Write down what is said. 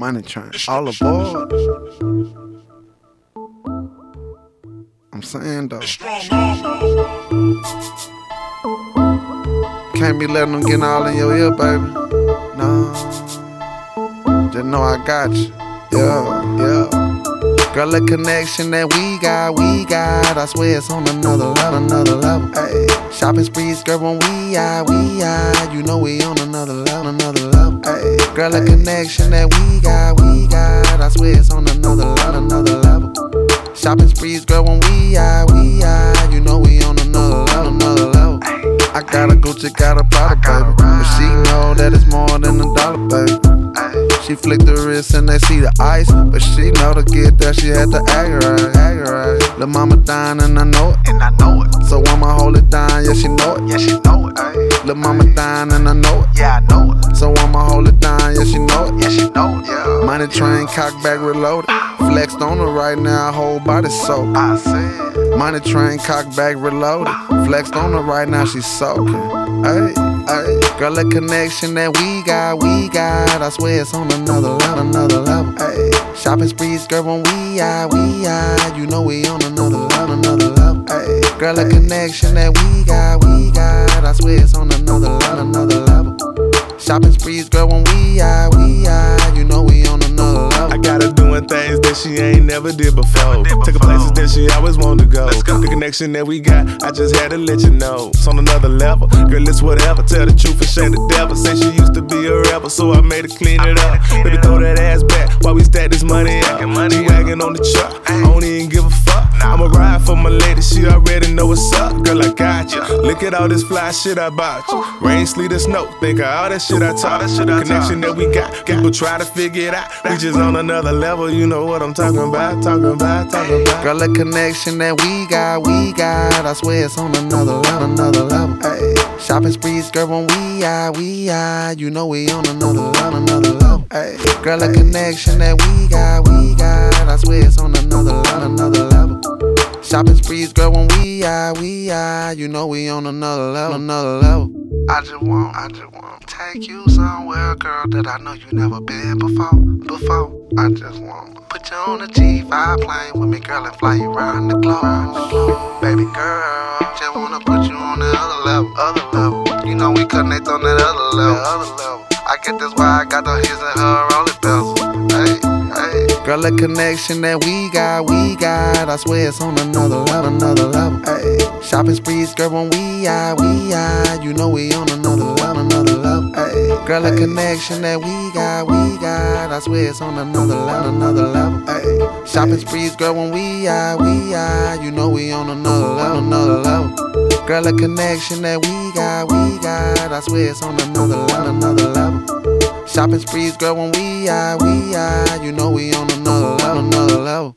Money train, all aboard. I'm saying though, can't be letting them get all in your ear, baby. No, just know I got you. Yeah. Girl, the connection that we got, I swear it's on another level. Ay, shopping sprees, girl, when we out, you know we on another level. Ay, girl, the connection that we got, I swear it's on another level. Shopping sprees, girl, when we out, you know we on another level. I got a Gucci, got a Prada, baby, but she know that it's more than $1, baby. She flick the wrist and they see the ice, but she know to get there, she had to act right. Lil' mama dying and I know it, so I'ma hold it down, yeah she know it, Lil' mama dying and I know it, yeah I know it, so I'ma hold it down, yeah she know it, yeah. Money train, cock back, reloaded, flexed on her right now, whole body soaked. Money train, cock back, reloaded, flexed on her right now, she's soaking. Ay. Girl, the connection that we got, I swear it's on another level. Ay, shopping sprees, girl, when we out, you know we on another level. Ay, girl, the connection that we got, I swear it's on another level. Shopping sprees, girl, when we out, you know we on another level. I got her doing things that she ain't never did before. Take her places that she always wanted to go. The connection that we got, I just had to let you know. It's on another level. Girl, it's whatever. Tell the truth and shame the devil. Say she used to be a rapper, so I made her clean it up. Baby, throw that ass back while we stack this money up. She wagging on the truck, I don't even give a fuck. I'ma ride for my lady, she already know what's up. Girl, I got you. Look at all this fly shit I bought you. Rain, sleet, or snow, think of all that shit I taught. The connection that we got, people try to figure it out. We just on another level, you know what I'm talking about. Girl, the connection that we got, I swear it's on another level. Ay, shopping sprees, girl, when we out, you know we on another level. Ay, girl, the connection that we got, I swear it's on another level. Shopping sprees, girl, when we out, you know we on another level. I just want to take you somewhere, girl, that I know you never been before. I just want to put you on a G5 plane with me, girl, and fly you around the globe. Baby girl, just wanna put you on the other level. You know we connect on that other level. I get this why I got the his and her rolling bells. Girl, the connection that we got, I swear it's on another level. Ay, shopping sprees, girl, when we out, you know we on another level. Ay, girl, the connection that we got, I swear it's on another level. Ay, shopping sprees, girl, when we out, you know we on another level. Girl, the connection that we got, I swear it's on another level. Shopping sprees, girl, when we out, you know we on another level.